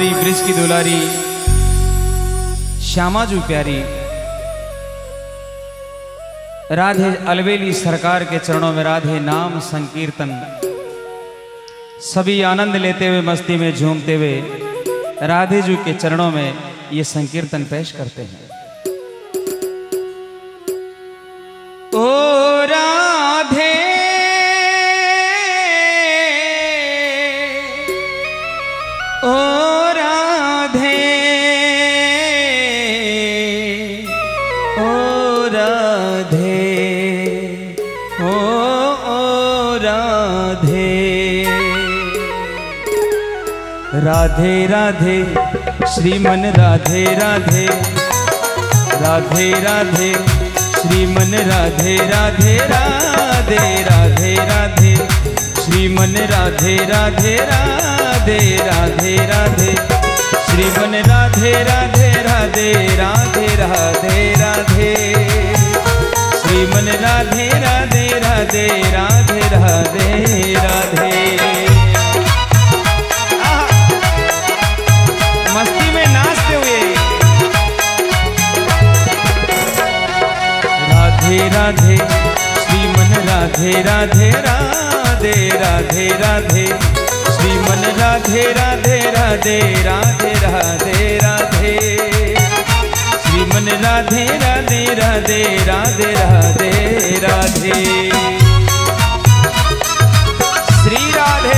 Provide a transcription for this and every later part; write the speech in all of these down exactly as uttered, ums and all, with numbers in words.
हमारी ब्रिज की दुलारी श्यामा जू प्यारी राधे अलवेली सरकार के चरणों में राधे नाम संकीर्तन, सभी आनंद लेते हुए मस्ती में झूमते हुए राधे जू के चरणों में ये संकीर्तन पेश करते हैं। ओ राधे ओ राधे ओ राधे ओ ओ राधे राधे राधे श्रीमन राधे राधे राधे राधे श्रीमन राधे राधे राधे राधे राधे श्रीमन राधे राधे राधे राधे राधे श्रीमन राधे राधे राधे राधे राधे राधे श्रीमन राधे राधे राधे राधे राधे राधे। मस्ती में नाचते हुए राधे राधे श्रीमन राधे राधे राधे राधे राधे श्रीमन राधे राधे राधे राधे राधे राधे श्रीमन राधे राधे राधे राधे राधे राधे। श्री राधे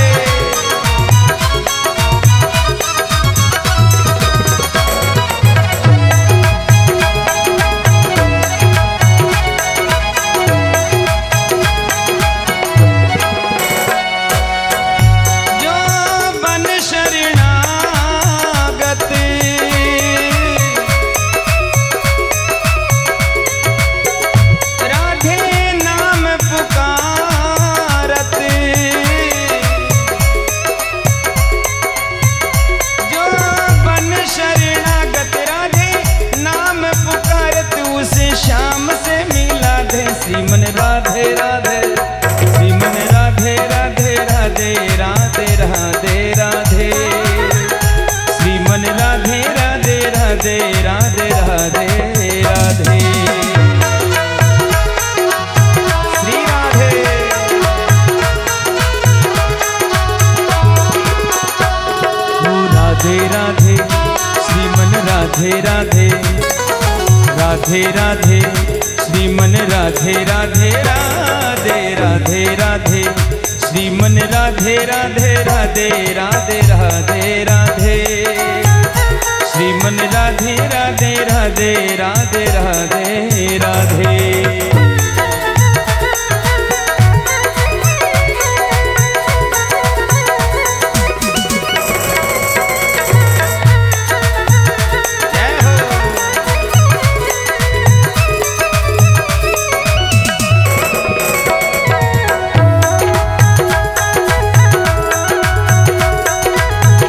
श्रीमन राधे राधे श्रीमन राधे राधे राधे राधे राधे राधे श्रीमन राधे राधे राधे राधे राधे राधे। श्री राधे ओ राधे राधे श्रीमन राधे राधे राधे राधे श्रीमन राधे राधे राधे राधे राधे श्रीमन राधे राधे राधे राधे राधे राधे श्रीमन राधे राधे राधे राधे राधे राधे।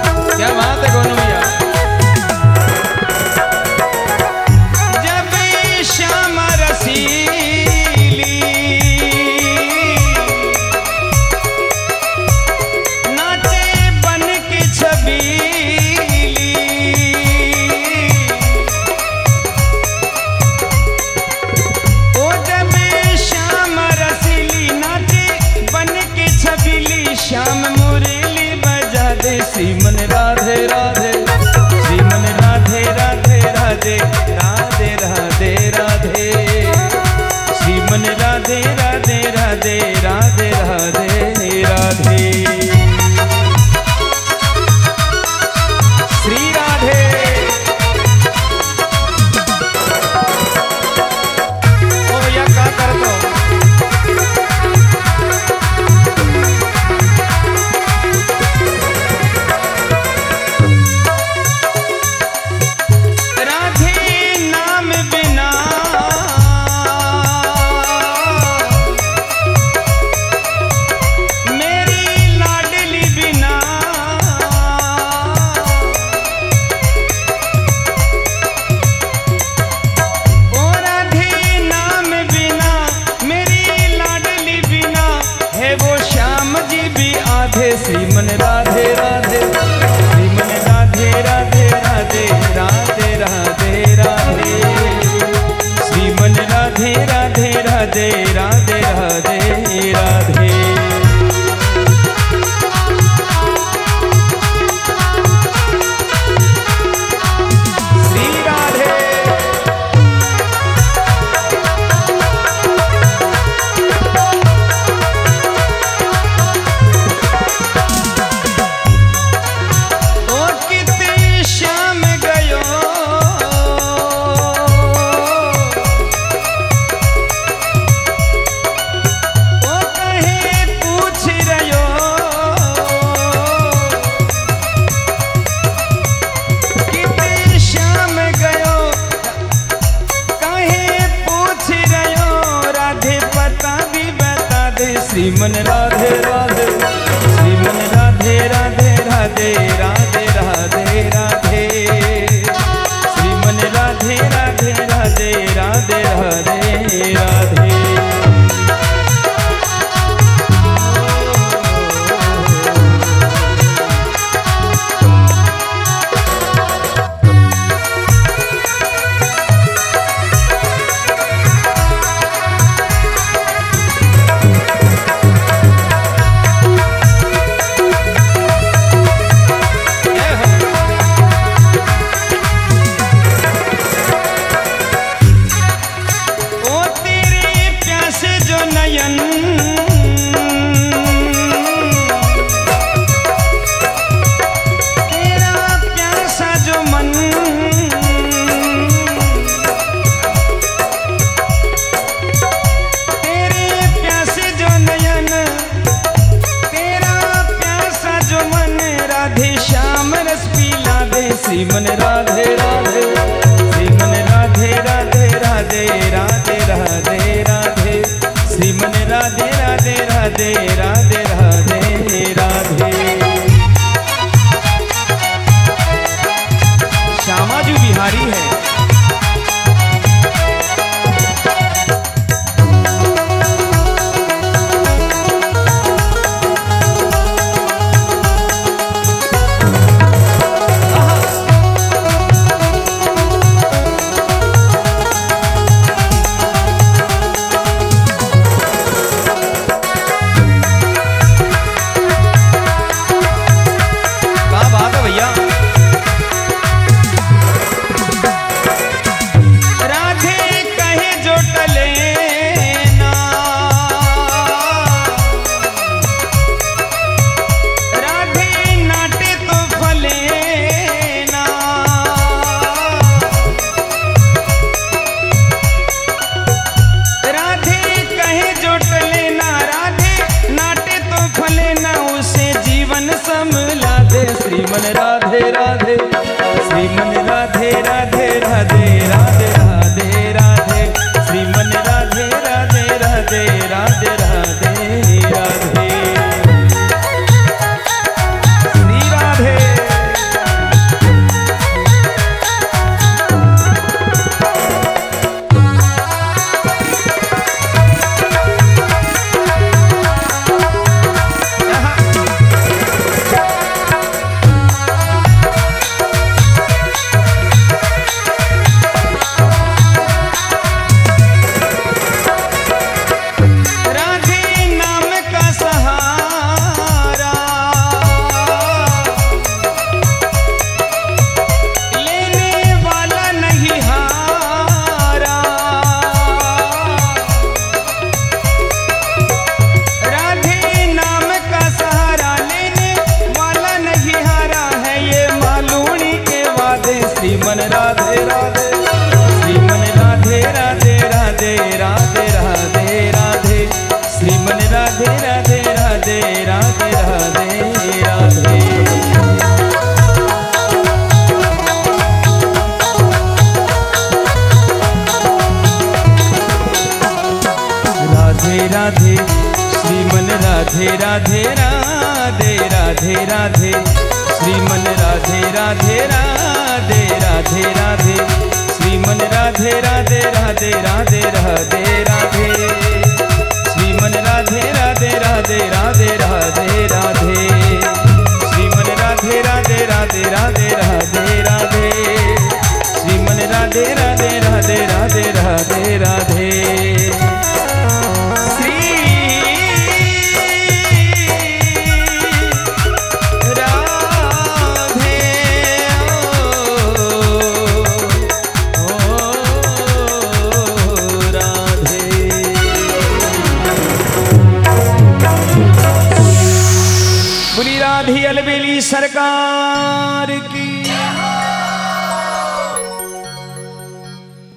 जब श्रीमन राधे राधे श्रीमन राधे राधे राधे राधे राधे राधे श्रीमन राधे राधे राधे राधे राधे राधे। श्रीमन राधे राधे श्रीमन राधे राधे राधे राधे राधे राधे श्रीमन राधे राधे राधे राधे राधे राधे। श्यामाजू बिहारी है। श्रीमन राधे राधे श्रीमन राधे राधे राधे राधे राधे राधे श्रीमन राधे राधे राधे राधे राधे राधे। श्री राधे श्रीमन राधे राधे श्रीमन राधे राधे राधे राधे राधे राधे श्रीमन राधे राधे राधे राधे राधे राधे। राधे राधे श्रीमन राधे राधे राधे राधे राधे श्रीमन राधे राधे राधे राधे राधे श्रीमन राधे राधे राधे राधे राधे राधे श्रीमन राधे राधे राधे राधे राधे राधे।